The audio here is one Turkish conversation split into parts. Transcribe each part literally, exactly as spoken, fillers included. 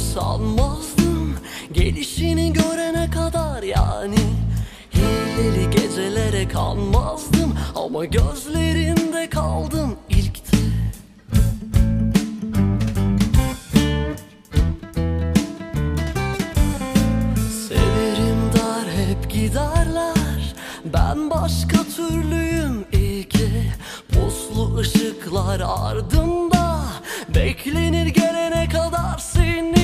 sanmazdım gelişini görene kadar yani. Hileli gecelere kanmazdım ama gözlerinde kaldım ilkte. Severim der hep giderler, ben başka türlüyüm iyi ki. Puslu ışıklar ardımda beklenir gelene kadar seni.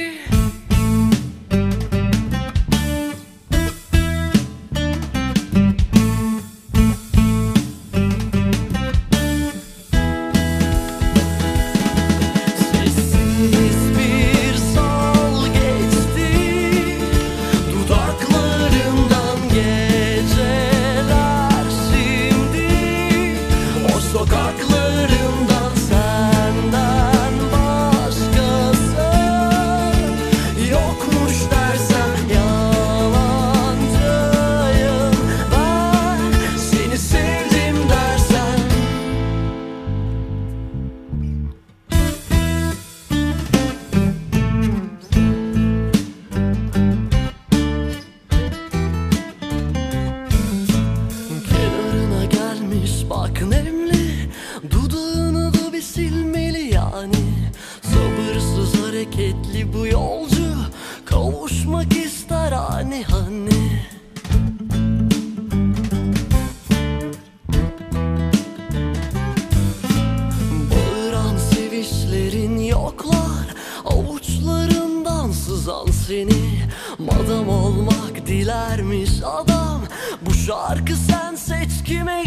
Sokaklarımdan senden başkası yokmuş dersen yalancıyım ben. Seni sevdim dersen kenarına gelmiş bak nemli, dudağını da bir silmeli yani. Sabırsız hareketli bu yolcu kavuşmak ister hani hani. Bağıran sevişlerin yoklar, avuçlarından sızan seni. Madam olmak dilermiş adam, bu şarkı sen seç kime